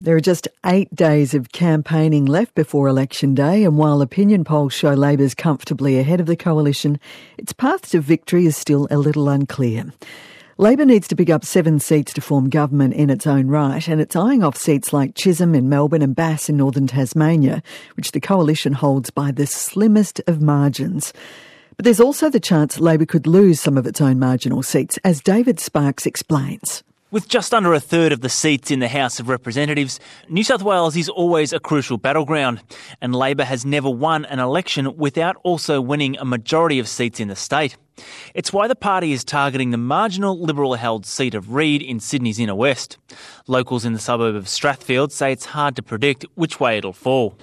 There are just 8 days of campaigning left before election day, and while opinion polls show Labor's comfortably ahead of the coalition, its path to victory is still a little unclear. Labor needs to pick up 7 seats to form government in its own right, and it's eyeing off seats like Chisholm in Melbourne and Bass in northern Tasmania, which the coalition holds by the slimmest of margins. But there's also the chance Labor could lose some of its own marginal seats, as David Sparks explains. With just under a third of the seats in the House of Representatives, New South Wales is always a crucial battleground, and Labor has never won an election without also winning a majority of seats in the state. It's why the party is targeting the marginal Liberal-held seat of Reid in Sydney's inner west. Locals in the suburb of Strathfield say it's hard to predict which way it'll fall.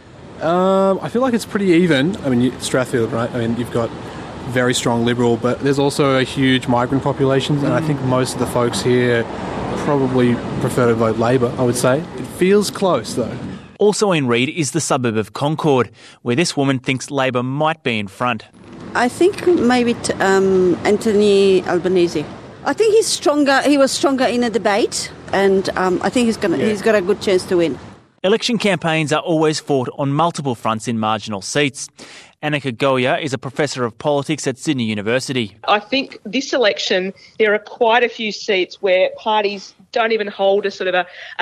I feel like it's pretty even. Strathfield, right? You've got very strong Liberal, but there's also a huge migrant population, and I think most of the folks here probably prefer to vote Labor, I would say. It feels close, though. Also in Reid is the suburb of Concord, where this woman thinks Labor might be in front. I think maybe Anthony Albanese. I think he's stronger. He was stronger in a debate, and I think he's got a good chance to win. Election campaigns are always fought on multiple fronts in marginal seats. Annika Goya is a professor of politics at Sydney University. I think this election, there are quite a few seats where parties don't even hold a sort of a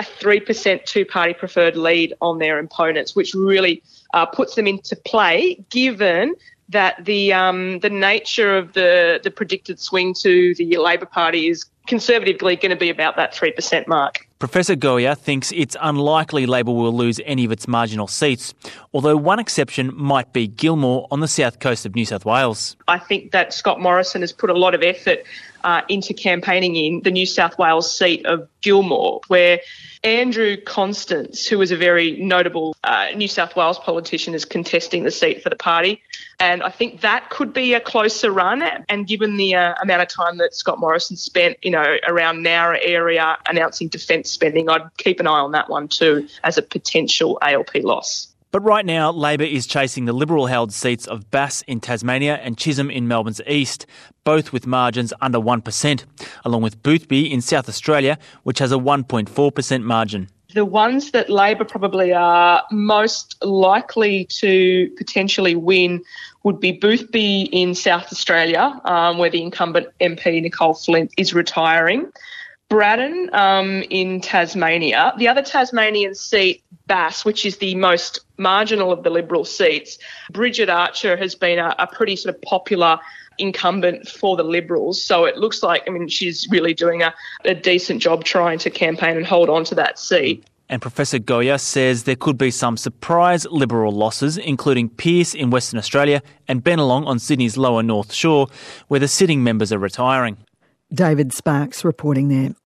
3% two-party preferred lead on their opponents, which really puts them into play, given that the nature of the predicted swing to the Labor Party is conservatively going to be about that 3% mark. Professor Goya thinks it's unlikely Labor will lose any of its marginal seats, although one exception might be Gilmore on the south coast of New South Wales. I think that Scott Morrison has put a lot of effort into campaigning in the New South Wales seat of Gilmore, where Andrew Constance, who is a very notable New South Wales politician, is contesting the seat for the party. And I think that could be a closer run. And given the amount of time that Scott Morrison spent, around Nowra area announcing defence spending, I'd keep an eye on that one too as a potential ALP loss. But right now, Labor is chasing the Liberal-held seats of Bass in Tasmania and Chisholm in Melbourne's east, both with margins under 1%, along with Boothby in South Australia, which has a 1.4% margin. The ones that Labor probably are most likely to potentially win would be Boothby in South Australia, where the incumbent MP Nicole Flint is retiring. Braddon in Tasmania. The other Tasmanian seat, Bass, which is the most marginal of the Liberal seats, Bridget Archer has been a pretty sort of popular incumbent for the Liberals. So it looks like, she's really doing a decent job trying to campaign and hold on to that seat. And Professor Goya says there could be some surprise Liberal losses, including Pearce in Western Australia and Bennelong on Sydney's lower North Shore, where the sitting members are retiring. David Sparks reporting there.